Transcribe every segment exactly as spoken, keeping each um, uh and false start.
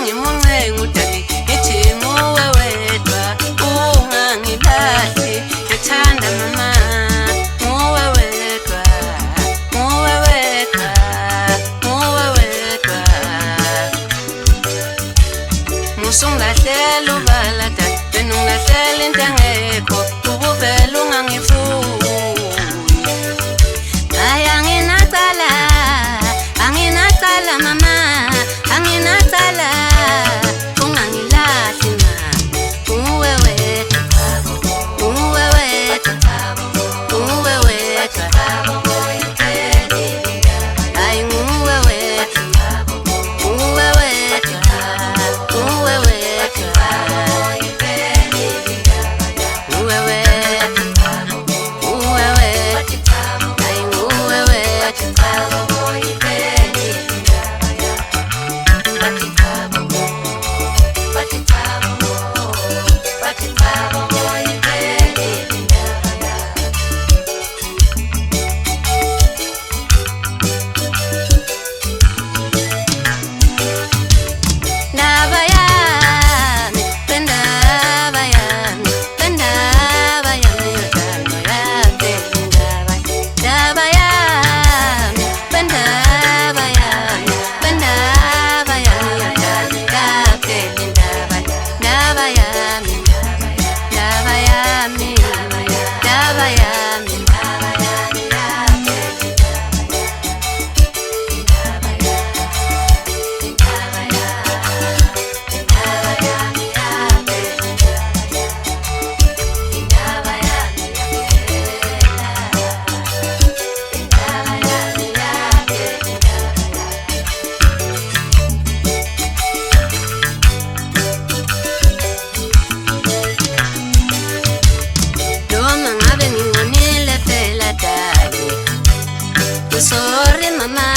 ngimunce ngudali ngithi nguwe wedwa ungangilahli ngithanda mama nguwe wedwa nguwe wedwa nguwe wedwa musungahlela ubalada wena ungahlela into engekho ubuvela ungangifuni aya nginacala anginacala mama anginacala ungangilahli ma nguwe wedwa nguwe wedwa nguwe wedwa ay nguwe wedwa nguwe wedwa nguwe wedwa nguwe wedwa nguwe wedwa ay nguwe wedwa sorry mama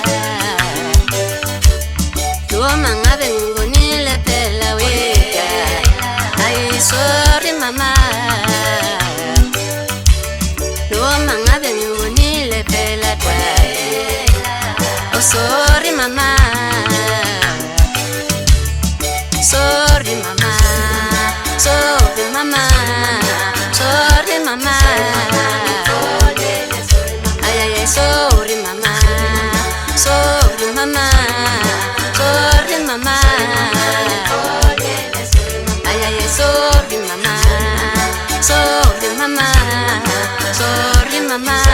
Doma ngabe ngonile phela weka ay sorry mama Doma ngabe ngonile phela oh sorry mama sorry mama sorry mama sorry mama sorry mama sorry mama sorry mama ay ay sorry mama sorry mama sorry mama